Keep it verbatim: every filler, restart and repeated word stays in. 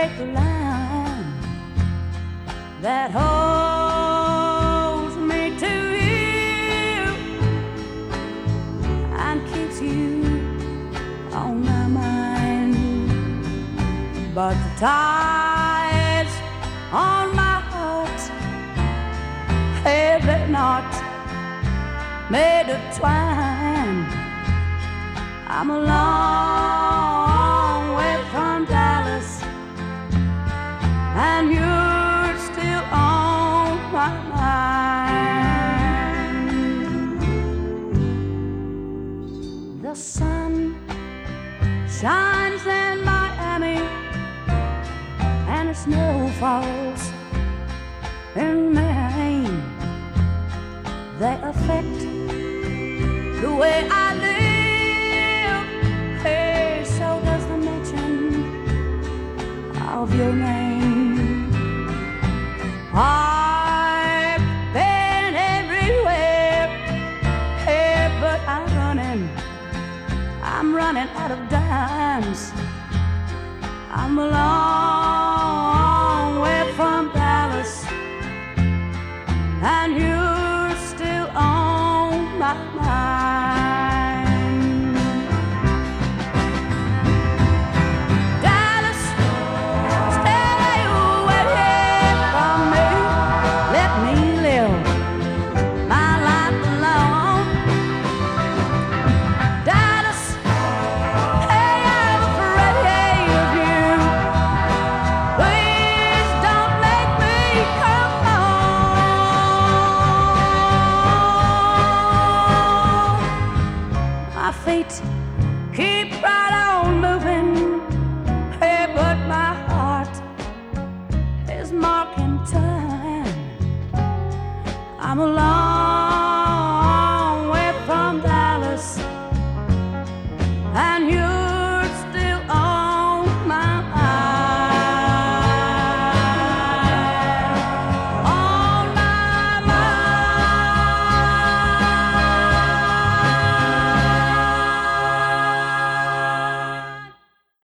break the line that holds me to you and keeps you on my mind. But the ties on my heart, have they not made of twine? I'm a long way from Dallas, and you're still on my mind. The sun shines in Miami, and the snow falls in Maine. They affect the way I live. Hey, so does the mention of your name. I've been everywhere, hey, but I'm running, I'm running out of dimes. I'm a long way from Dallas, and you're still on my mind. Dallas, stay away from me. Let me live my life alone. Dallas, hey, I'm afraid of you. Please don't make me come home. My feet keep right on moving, hey, but my heart is marking time. I'm alone.